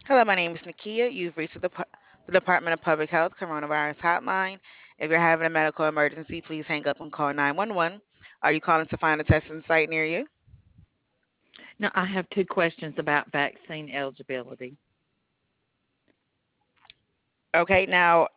Hello, my name is Nakia. You've reached the Department of Public Health Coronavirus Hotline. If you're having a medical emergency, please hang up and call 911. Are you calling to find a testing site near you? Now, I have two questions about vaccine eligibility. Okay, now,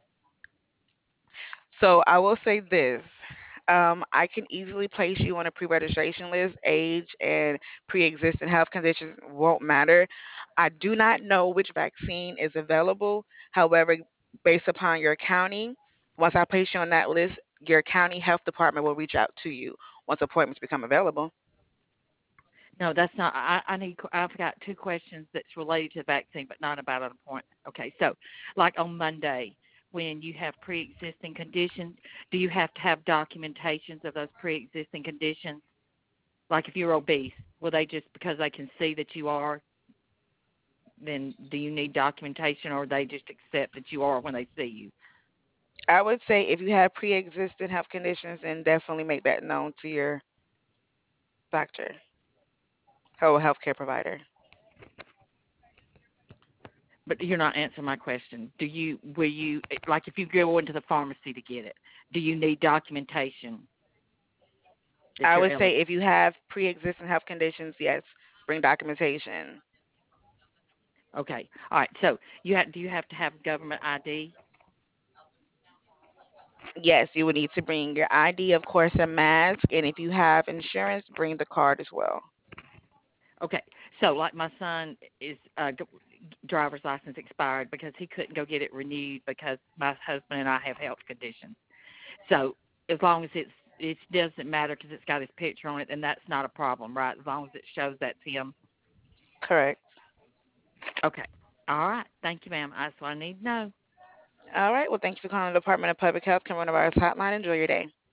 so I will say this. I can easily place you on a pre-registration list. Age and pre-existing health conditions won't matter. I do not know which vaccine is available. However, based upon your county, once I place you on that list, your county health department will reach out to you once appointments become available. No, that's not. I've got two questions that's related to the vaccine, but not about an appointment. Okay, so like on Monday, when you have pre-existing conditions, do you have to have documentations of those pre-existing conditions? Like if you're obese, will they just because they can see that you are, then do you need documentation, or they just accept that you are when they see you? I would say if you have pre-existing health conditions, then definitely make that known to your doctor or healthcare provider. But you're not answering my question. Will you, like if you go into the pharmacy to get it, do you need documentation that I you're would say eligible? if you have pre-existing health conditions, yes, bring documentation. Okay. All right. So do you have to have government ID? Yes, you would need to bring your ID, of course, a mask, and if you have insurance, bring the card as well. Okay. So like my son is driver's license expired because he couldn't go get it renewed because my husband and I have health conditions. So as long as it doesn't matter because it's got his picture on it, then that's not a problem, right? As long as it shows that's him. Correct. Okay. All right. Thank you, ma'am. That's what I need to know. All right. Well, thank you for calling the Department of Public Health Coronavirus Hotline. Enjoy your day.